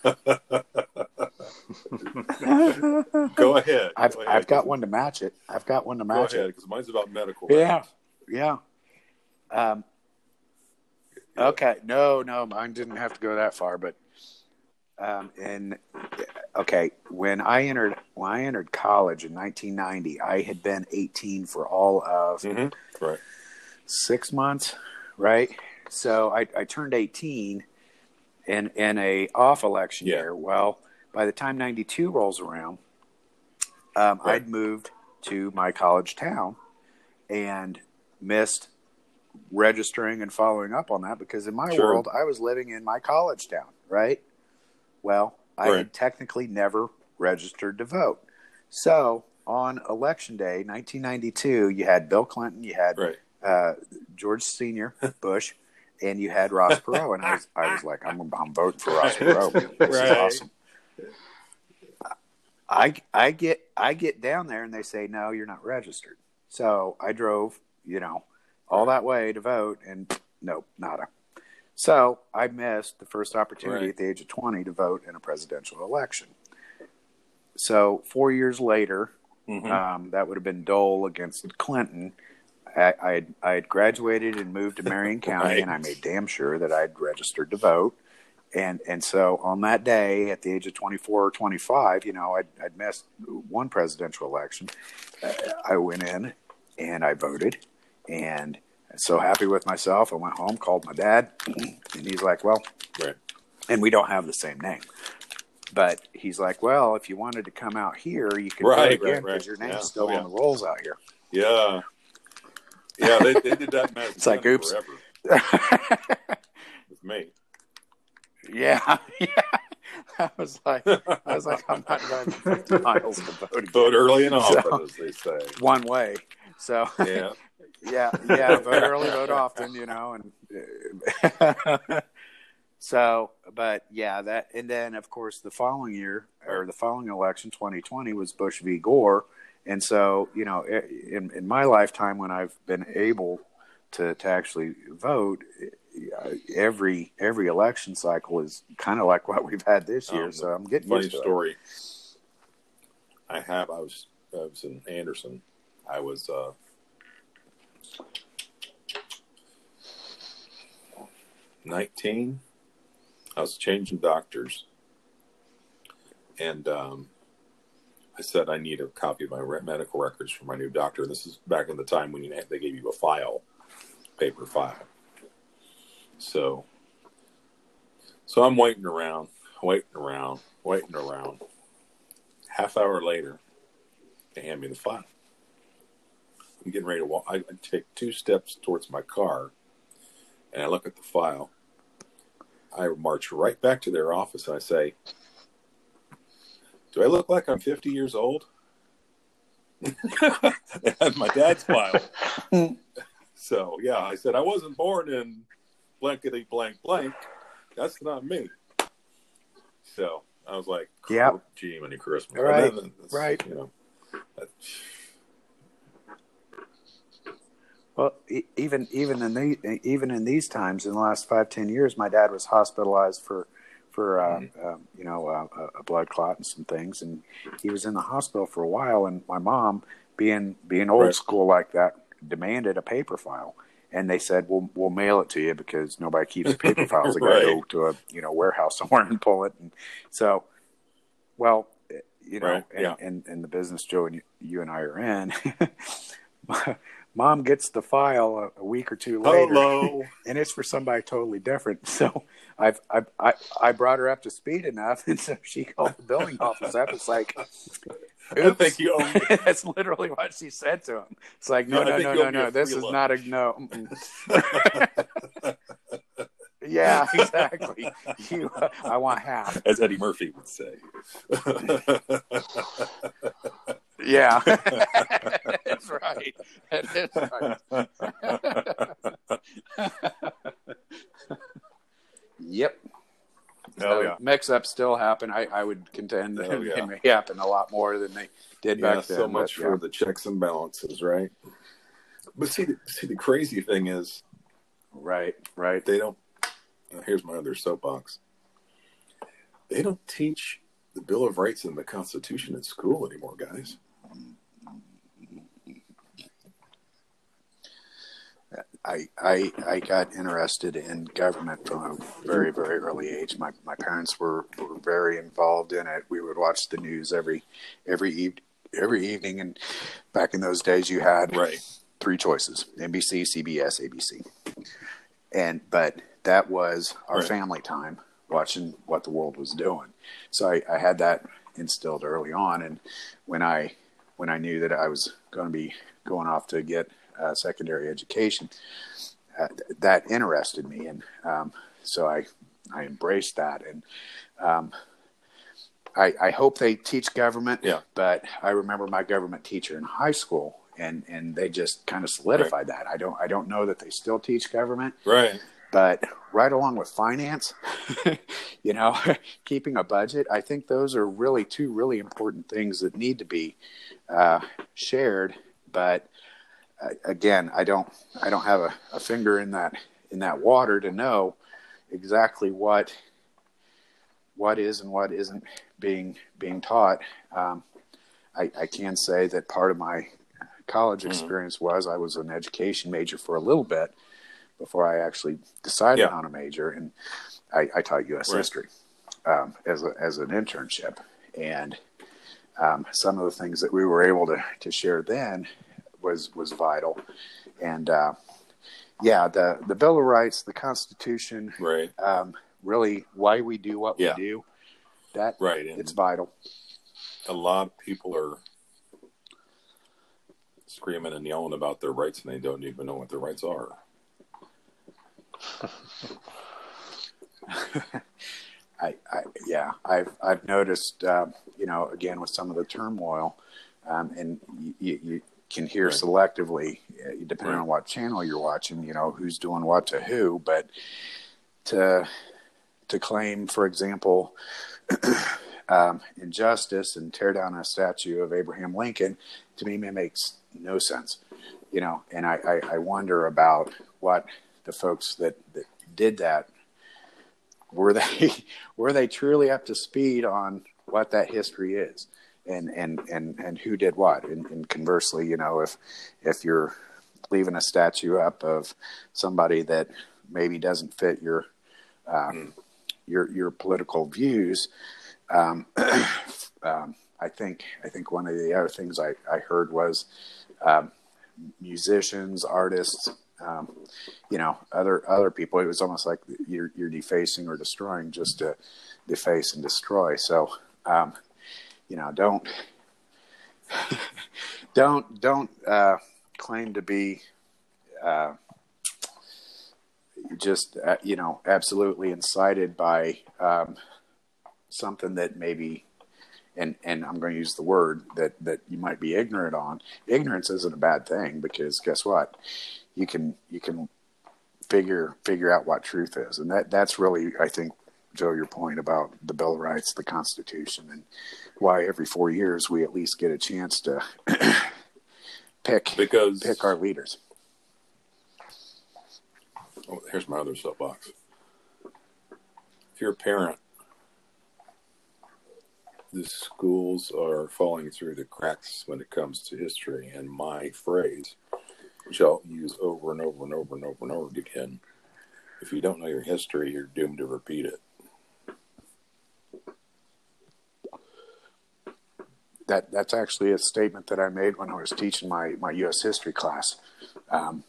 go ahead. I've got one to match it. Go ahead, because mine's about medical. Yeah. Okay. No, mine didn't have to go that far, but when I entered college in 1990, I had been 18 for all of 6 months, right? So I turned 18 in a off election year. Well, by the time 92 rolls around, I'd moved to my college town and missed registering and following up on that because in my world, I was living in my college town, right? Well, I had technically never registered to vote. So on Election Day, 1992, you had Bill Clinton, you had George Sr. Bush, and you had Ross Perot. And I was like, I'm voting for Ross Perot. This is awesome. I get down there and they say, no, you're not registered. So I drove, all that way to vote and nope, nada. So I missed the first opportunity at the age of 20 to vote in a presidential election. So 4 years later, that would have been Dole against Clinton. I had graduated and moved to Marion County, and I made damn sure that I'd registered to vote. And so on that day, at the age of 24 or 25, I'd missed one presidential election. I went in and I voted, and so happy with myself. I went home, called my dad, and he's like, well, and we don't have the same name. But he's like, well, if you wanted to come out here, you could vote again because your name's still on the rolls out here. Yeah. Yeah, they did that. It's like, oops. With me. Yeah. I was like, I'm not driving 50 miles to vote again. Vote early and often, as they say. One way. So, yeah, vote early, vote often, and so, but yeah, that, and then of course the following year or the following election, 2020, was Bush v. Gore. And so, in my lifetime, when I've been able to actually vote, every election cycle is kind of like what we've had this year. So I'm getting used to it. Funny story. I was in Anderson. I was 19. I was changing doctors, and I said I need a copy of my medical records from my new doctor. This is back in the time when they gave you a file, paper file. So I'm waiting around. Half hour later, they hand me the file. I'm getting ready to walk. I take 2 steps towards my car, and I look at the file. I march right back to their office, and I say, do I look like I'm 50 years old? And my dad's file. So, yeah, I said, I wasn't born in blankety blank blank. That's not me. So I was like, gee, many Christmas. Right. Well, even in these times, in the last 5-10 years, my dad was hospitalized for a blood clot and some things, and he was in the hospital for a while. And my mom, being old school like that, demanded a paper file, and they said, "We'll mail it to you because nobody keeps paper files. They got to go to a warehouse somewhere and pull it." And so, well, and the business Joe and you and I are in. Mom gets the file a week or two later, and it's for somebody totally different. So I brought her up to speed enough, and so she called the billing office up. It's like, I think you owe me. That's literally what she said to him. It's like, no. This is not a no. Yeah, exactly. I want half, as Eddie Murphy would say. Yeah, that's right. That is right. Yep. So mix-ups still happen. I would contend that they may happen a lot more than they did back then. So much for the checks and balances, right? But see, the crazy thing is, right. They don't. Here's my other soapbox. They don't teach the Bill of Rights and the Constitution in school anymore, guys. I got interested in government from a very, very early age. My parents were very involved in it. We would watch the news every evening, and back in those days, you had 3 choices: NBC, CBS, ABC. But that was our family time watching what the world was doing. So I had that instilled early on. And when I knew that I was going to be going off to get secondary education, that interested me. And so I embraced that. And I hope they teach government, but I remember my government teacher in high school, and they just kind of solidified that. I don't know that they still teach government, right? But right along with finance, keeping a budget, I think those are really two really important things that need to be shared. But again, I don't have a finger in that water to know exactly what is and what isn't being taught. I can say that part of my college experience was I was an education major for a little bit before I actually decided on a major, and I taught U.S. history as an internship. And some of the things that we were able to share then was vital. And the Bill of Rights, the Constitution, right. Really why we do what we do, that it's vital. A lot of people are screaming and yelling about their rights, and they don't even know what their rights are. I've noticed, again, with some of the turmoil, and you can hear selectively, depending on what channel you're watching, who's doing what to who, but to claim, for example, injustice and tear down a statue of Abraham Lincoln, to me, makes no sense, and I wonder about what the folks that did that, were they truly up to speed on what that history is and who did what? And conversely, if you're leaving a statue up of somebody that maybe doesn't fit your political views, I think one of the other things I heard was musicians, artists, other people. It was almost like you're defacing or destroying just to deface and destroy. So, don't claim to be just absolutely incited by something that maybe, and I'm going to use the word that you might be ignorant on. Ignorance isn't a bad thing, because guess what? You can figure out what truth is, and that's really, I think, Joe, your point about the Bill of Rights, the Constitution, and why every 4 years we at least get a chance to pick our leaders. Oh, here's my other soapbox. If you're a parent, the schools are falling through the cracks when it comes to history, and my phrase, which I'll use over and over and over and over and over again: if you don't know your history, you're doomed to repeat it. That's actually a statement that I made when I was teaching my U.S. history class. And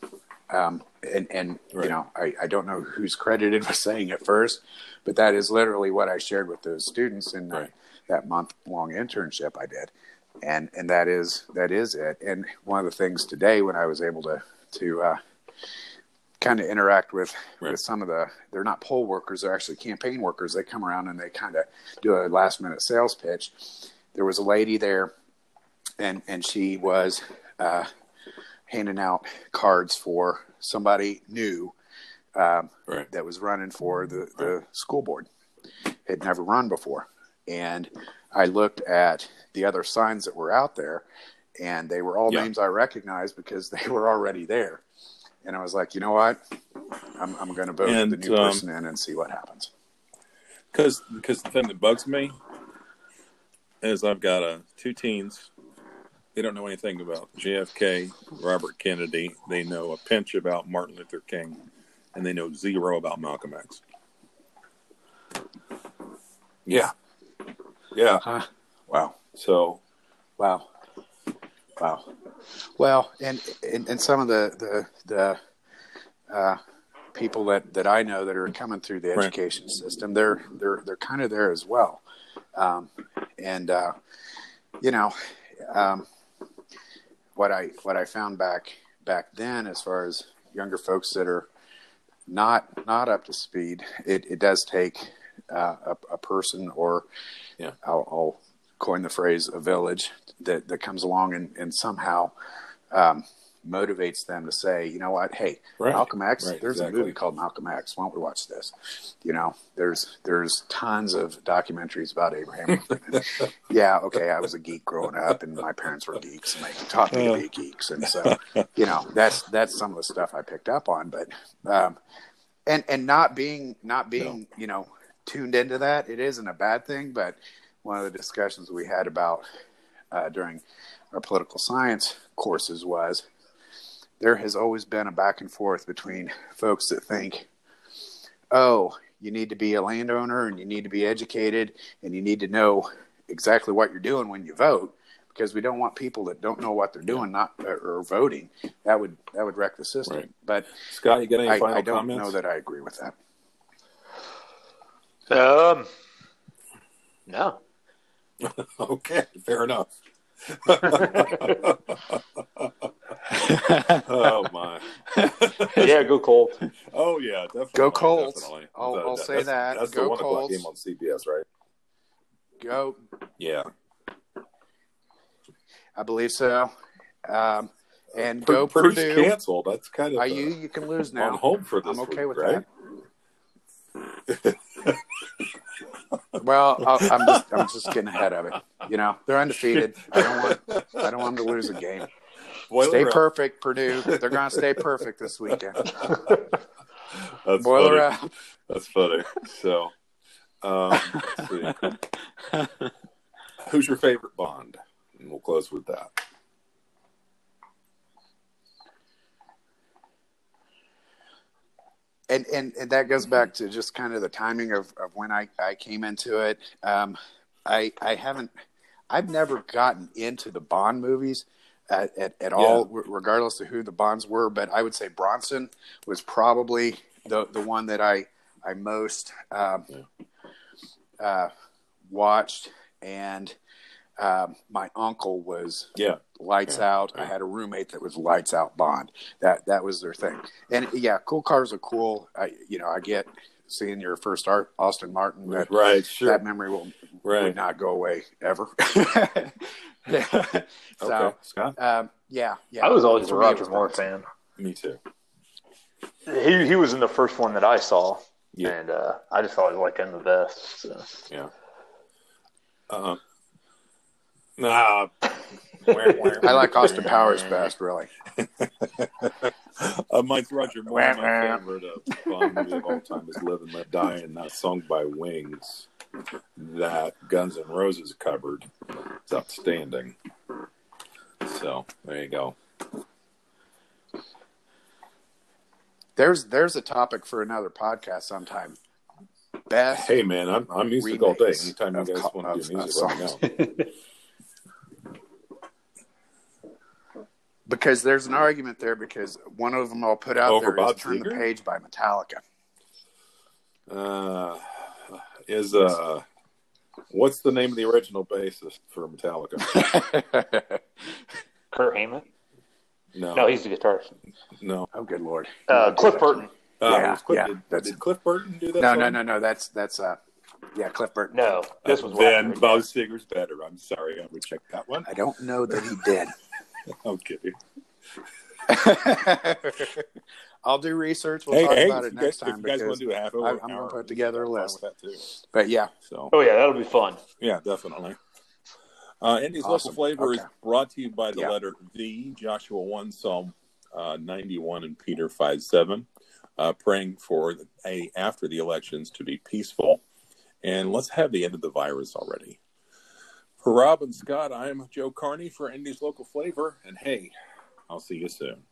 I don't know who's credited with saying it first, but that is literally what I shared with those students in that month-long internship I did. And that is it. And one of the things today, when I was able to kind of interact with some of they're not poll workers, they're actually campaign workers. They come around and they kind of do a last-minute sales pitch. There was a lady there, and she was handing out cards for somebody new that was running for the school board. Had never run before. And I looked at the other signs that were out there, and they were all names I recognized because they were already there. And I was like, you know what? I'm going to vote the new person in and see what happens. Because the thing that bugs me is I've got two teens. They don't know anything about JFK, Robert Kennedy. They know a pinch about Martin Luther King, and they know zero about Malcolm X. Yeah. Yeah. Wow. So. Wow. Well, and some of the people that I know that are coming through the education system, they're kind of there as well. What I found back then, as far as younger folks that are not up to speed, it does take a person, or I'll coin the phrase, a village that comes along and somehow motivates them to say, you know what, hey, Malcolm X, there's a movie called Malcolm X. Why don't we watch this? There's tons of documentaries about Abraham Lincoln. Yeah, okay, I was a geek growing up, and my parents were geeks, and they taught me to be geeks, and so that's some of the stuff I picked up on. But and not being tuned into that, it isn't a bad thing. But one of the discussions we had about during our political science courses was, there has always been a back and forth between folks that think, oh, you need to be a landowner and you need to be educated and you need to know exactly what you're doing when you vote, because we don't want people that don't know what they're doing or voting. That would wreck the system. Right. But Scott, you got any final I don't comments? know that I agree with that. No. Okay, fair enough. Oh my! Yeah, go Colts. Oh yeah, definitely. Go Colts. Definitely. I'll say that. That's go the 1 o'clock Colts. game on CBS, right? Go. Yeah, I believe so. And go Purdue's Purdue. canceled. That's kind of you can lose now. on home for this. I'm okay week, with right? that. Well, I'm just getting ahead of it. They're undefeated. I don't want them to lose a game. Stay perfect, Purdue. They're going to stay perfect this weekend. That's Boiler funny. up. That's funny. So, let's see. Who's your favorite Bond? And we'll close with that. And that goes back to just kind of the timing of when I came into it. I've never gotten into the Bond movies at all, regardless of who the Bonds were. But I would say Bronson was probably the one that I most watched. And my uncle was Lights Out. I had a roommate that was Lights Out Bond. That was their thing. And cool cars are cool. I get seeing your first Austin Martin. That memory would not go away ever. So, Scott? I was always a Roger Moore fan. Me too. He was in the first one that I saw, and I just always liked him the best. So. Yeah. I like Austin Powers best, really. Mine's Roger Moore. My favorite Bond movie of all time is Live and Let Die, and that song by Wings that Guns N' Roses covered. It's outstanding. So there you go. There's a topic for another podcast sometime. Best. Hey man, I'm music all day. Anytime you guys want to do music, let me know. Because there's an argument there, because one of them I'll put out Over there Bob is Turn Seger? the Page by Metallica. What's the name of the original bassist for Metallica? Kurt Hammett? No, he's the guitarist. No. Oh, good Lord. Cliff Burton. Did Cliff Burton do that? No. That's Cliff Burton. No, this was then Bob Seger's better. I'm sorry, I would check that one. I don't know that he did. I'm kidding. I'll do research. We'll talk about it next time. If you guys want to do a half hour, I'm going to put together a list. With that too. But yeah. So. Oh yeah, that'll be fun. Yeah, definitely. Indy's Local Flavor is brought to you by the letter V, Joshua 1, Psalm 91, and Peter 5:7. Praying for after the elections to be peaceful. And let's have the end of the virus already. For Rob and Scott, I'm Joe Carney for Indy's Local Flavor. And hey, I'll see you soon.